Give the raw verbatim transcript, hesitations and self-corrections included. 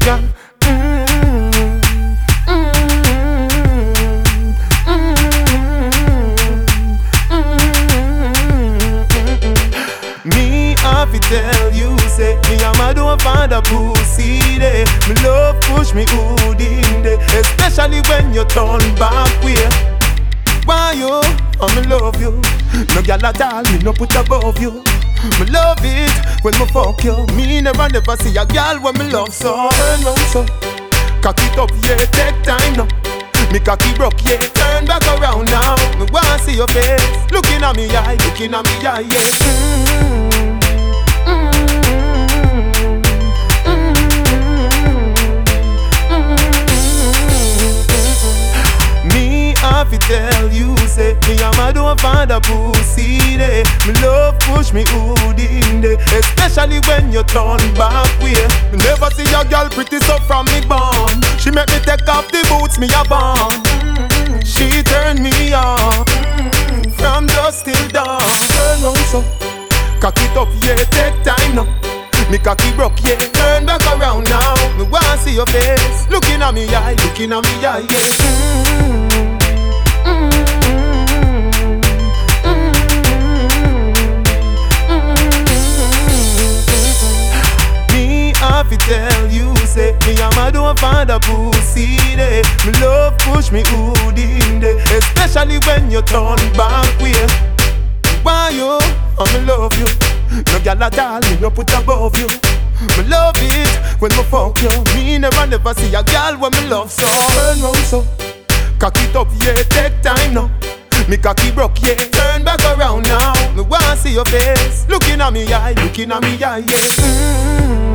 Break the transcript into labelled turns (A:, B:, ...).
A: girl. Mm-hmm. Me have to tell you, say me and my don't find a pussy day. Me love push me hood in day, especially when you turn back way. Why you? I me love you. No girl at all, me no put above you. Me love it when me fuck you. Me never never see a girl when me love so. Turn round so, cock it up, yeah, take time now. Me cocky broke, yeah, turn back around now. Me wanna see your face, looking at me eye, looking at me eye, yeah. Mm-hmm. I fi tell you, say me and my don't find a pussy day. Me love push me hood in day, especially when you turn back way. Me never see a girl pretty so from me born. She make me take off the boots me a born. She turn me on from dusk till dawn. Turn round so, cock it up, yeah, take time now. Me cocky broke, yeah, turn back around now. Me wanna see your face, looking at me eye, looking at me eye, yeah. Mm-hmm. I fi tell you, say me and my don't find a pussy day. Me love push me hood in day, especially when you turn back way. Why you? I me love you. No girl at all, me no put above you. Me love it when me fuck you. Me never never see a girl when me love so. Turn round so, cock it up, yeah, take time now. Me cocky broke, yeah, turn back around now. Me wanna see your face, looking at me eye, looking at me eye, yeah. Mm-hmm.